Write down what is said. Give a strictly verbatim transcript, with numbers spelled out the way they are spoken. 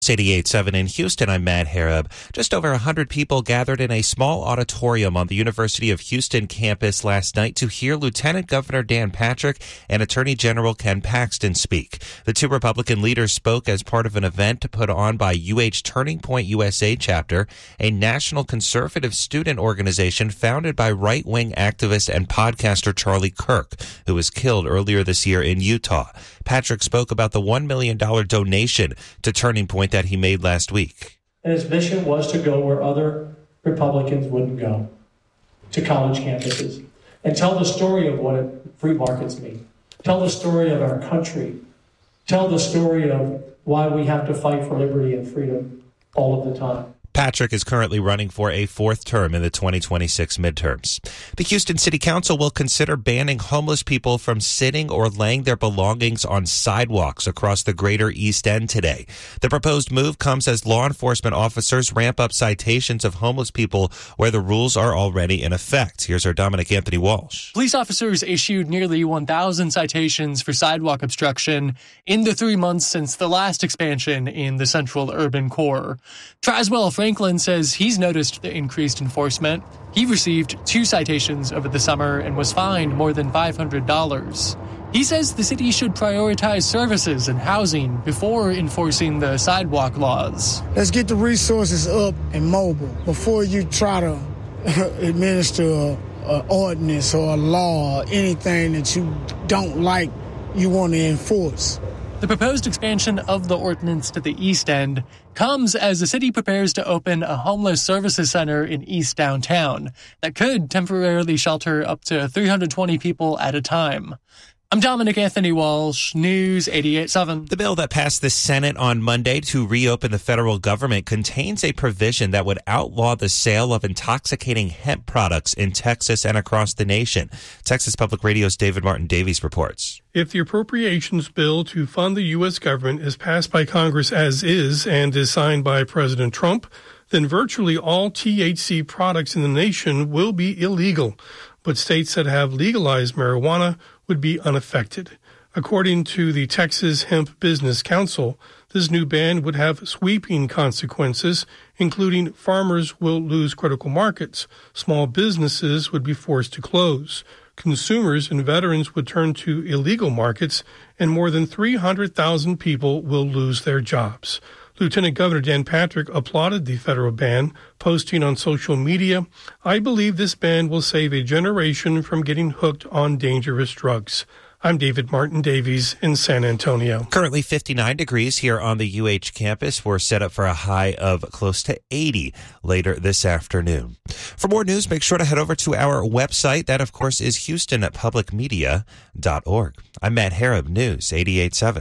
eighty-eight point seven in Houston, I'm Matt Harab. Just over one hundred people gathered in a small auditorium on the University of Houston campus last night to hear Lieutenant Governor Dan Patrick and Attorney General Ken Paxton speak. The two Republican leaders spoke as part of an event put on by U H Turning Point U S A chapter, a national conservative student organization founded by right-wing activist and podcaster Charlie Kirk, who was killed earlier this year in Utah. Patrick spoke about the one million dollars donation to Turning Point that he made last week. And his mission was to go where other Republicans wouldn't go, to college campuses, and tell the story of what free markets mean. Tell the story of our country. Tell the story of why we have to fight for liberty and freedom all of the time. Patrick is currently running for a fourth term in the twenty twenty-six midterms. The Houston City Council will consider banning homeless people from sitting or laying their belongings on sidewalks across the greater East End today. The proposed move comes as law enforcement officers ramp up citations of homeless people where the rules are already in effect. Here's our Dominic Anthony Walsh. Police officers issued nearly one thousand citations for sidewalk obstruction in the three months since the last expansion in the central urban core. Traswell Franklin says he's noticed the increased enforcement. He received two citations over the summer and was fined more than five hundred dollars. He says the city should prioritize services and housing before enforcing the sidewalk laws. Let's get the resources up and mobile before you try to administer an ordinance or a law or anything that you don't like you want to enforce. The proposed expansion of the ordinance to the East End comes as the city prepares to open a homeless services center in East Downtown that could temporarily shelter up to three hundred twenty people at a time. I'm Dominic Anthony Walsh, News eighty-eight point seven. The bill that passed the Senate on Monday to reopen the federal government contains a provision that would outlaw the sale of intoxicating hemp products in Texas and across the nation. Texas Public Radio's David Martin Davies reports. If the appropriations bill to fund the U S government is passed by Congress as is and is signed by President Trump, then virtually all T H C products in the nation will be illegal. But states that have legalized marijuana would be unaffected. According to the Texas Hemp Business Council, this new ban would have sweeping consequences, including farmers will lose critical markets, small businesses would be forced to close, consumers and veterans would turn to illegal markets, and more than three hundred thousand people will lose their jobs. Lieutenant Governor Dan Patrick applauded the federal ban, posting on social media, "I believe this ban will save a generation from getting hooked on dangerous drugs." I'm David Martin Davies in San Antonio. Currently fifty-nine degrees here on the U H campus. We're set up for a high of close to eighty later this afternoon. For more news, make sure to head over to our website. That, of course, is houston public media dot org. I'm Matt Harab, News eighty-eight point seven.